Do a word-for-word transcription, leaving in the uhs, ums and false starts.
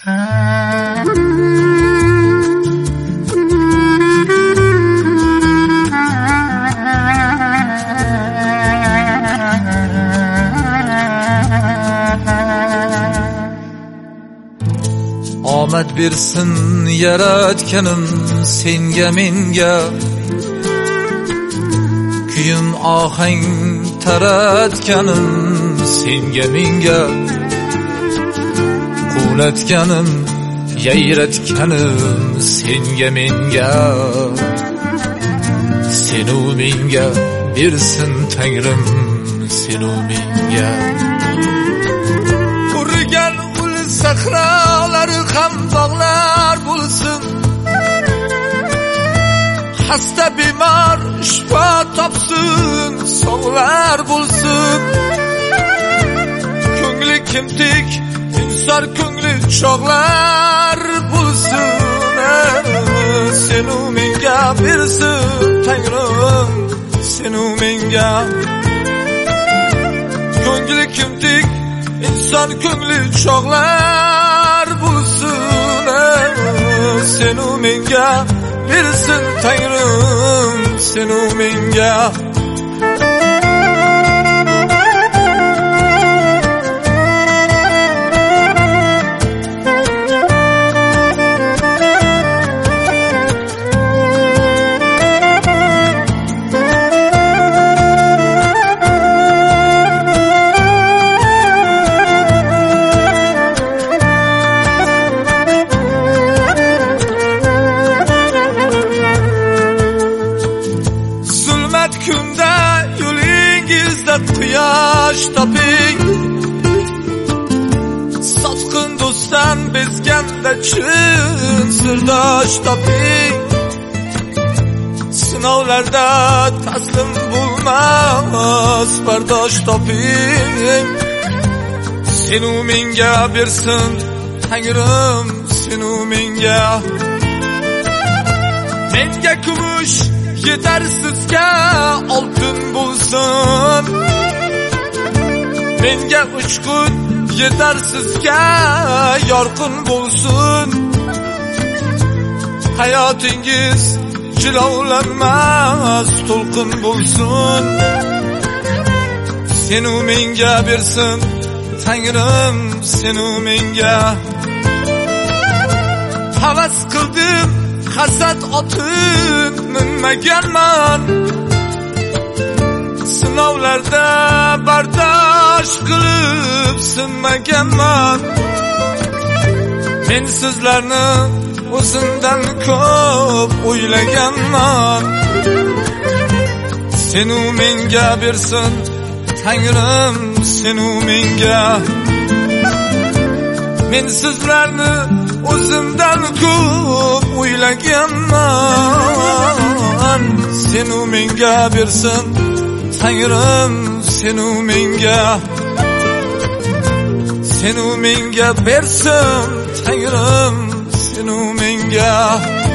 Omad bersin yaratganim senga menga, kuyim ohang taratganim senga menga, quvlatganim yayratganim senga menga, senu menga bersin Tangrim senu menga. Qurigan ul sahrolari ham bog'lar bo'lsin, hasta bemor shifo topsin, sog'lar bo'lsin. Ko'ngli kimtik inson ko'ngli chog'lar bo'lsin, senu menga bersin Tangrim senu menga. Ko'ngli kimtik inson ko'ngli chog'lar bo'lsin, senu menga bersin Tangrim senu menga. Kunda yo'lingizda quyosh toping, sotqin do'stdan bezganda chin sirdosh toping. Sinovlarda taslim bo'lmas bardosh toping, senu menga bersin Tangrim senu menga. Menga kumush yetarsizga oltin bo'lsin, menga uchqun yetarsizga yorqin bo'lsin. Hayotingiz jilovlanmas to'lqin bo'lsin, senu menga bersin Tangrim senu menga. Havas qildim hasad otin minmaganman, sinovlarda bardosh qilib sinmaganman. Men sizlarni o'zimdan ko'p o'ylaganman, senu menga bersin Tangrim senu menga. Men sizlarni o'zimdan ko'p o'ylaganman, senu menga bersin Tangrim senu menga. Senu menga bersin Tangrim senu menga.